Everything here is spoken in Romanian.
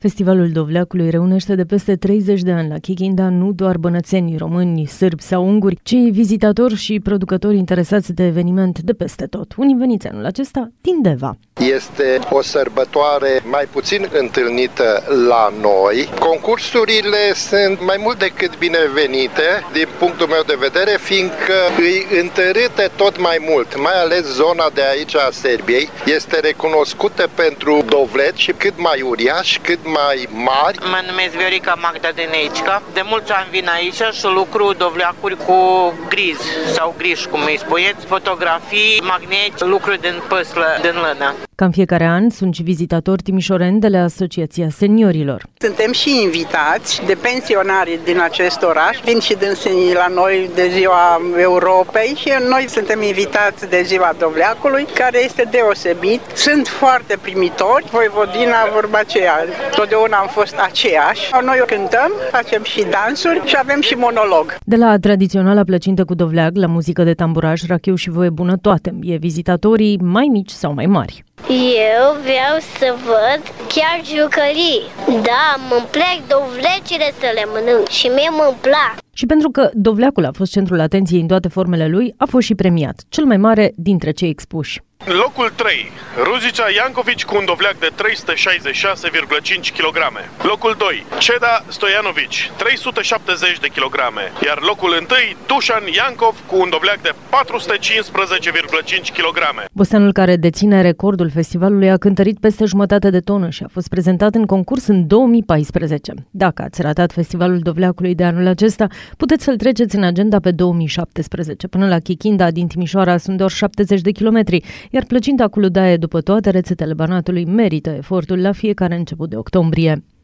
Festivalul Dovleacului reunește de peste 30 de ani la Chichinda nu doar bănățeni, români, sârbi sau unguri, ci vizitatori și producători interesați de eveniment de peste tot. Unii veniți anul acesta din Deva. Este o sărbătoare mai puțin întâlnită la noi. Concursurile sunt mai mult decât binevenite, din punctul meu de vedere, fiindcă îi întărâte tot mai mult, mai ales zona de aici a Serbiei. Este recunoscută pentru dovleci și cât mai uriași, cât mai mari. Mă numesc Viorica Magdaleneica. De mulți ani vin aici și lucru dovleacuri cu griz sau griș, cum îi spuneți, fotografii, magneti, lucruri din păslă, din lână. Ca în fiecare an, sunt și vizitatori timișoreni de la Asociația Seniorilor. Suntem și invitați de pensionari din acest oraș, vin și dânsenii la noi de Ziua Europei și noi suntem invitați de Ziua Dovleacului, care este deosebit. Sunt foarte primitori, Voivodina vorba aceea, totdeauna am fost aceeași. Noi cântăm, facem și dansuri și avem și monolog. De la tradiționala plăcintă cu dovleac, la muzică de tamburaj, rachiu și voie bună toate, e vizitatorii mai mici sau mai mari. Eu vreau să văd chiar jucării. Da, îmi plac dovlecile să le mănânc și mie îmi plac. Și pentru că dovleacul a fost centrul atenției în toate formele lui, a fost și premiat, cel mai mare dintre cei expuși. Locul 3, Ruzicea Iancovici cu un dovleac de 366,5 kg. Locul 2, Ceda Stojanovici, 370 de kg. Iar locul 1, Dușan Iancov cu un dovleac de 415,5 kg. Bosteanul care deține recordul festivalului a cântărit peste jumătate de tonă și a fost prezentat în concurs în 2014. Dacă ați ratat Festivalul Dovleacului de anul acesta, puteți să-l treceți în agenda pe 2017. Până la Chichinda din Timișoara sunt doar 70 de kilometri, iar plăcinta cu ludaie după toate rețetele Banatului merită efortul la fiecare început de octombrie.